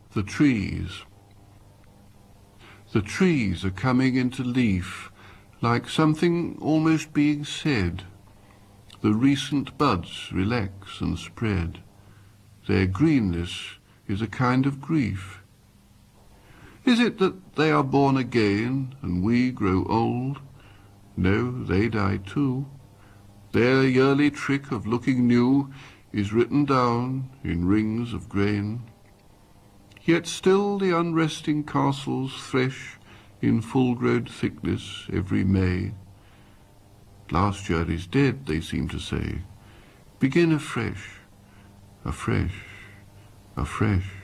The trees. The trees are coming into leaf, like something almost being said. The recent buds relax and spread. Their greenness is a kind of grief. Is it that they are born again and we grow old? No, they die too. Their yearly trick of looking new is written down in rings of grain. Yet still the unresting castles thresh in full-grown thickness every May. Last year is dead, they seem to say. Begin afresh, afresh, afresh.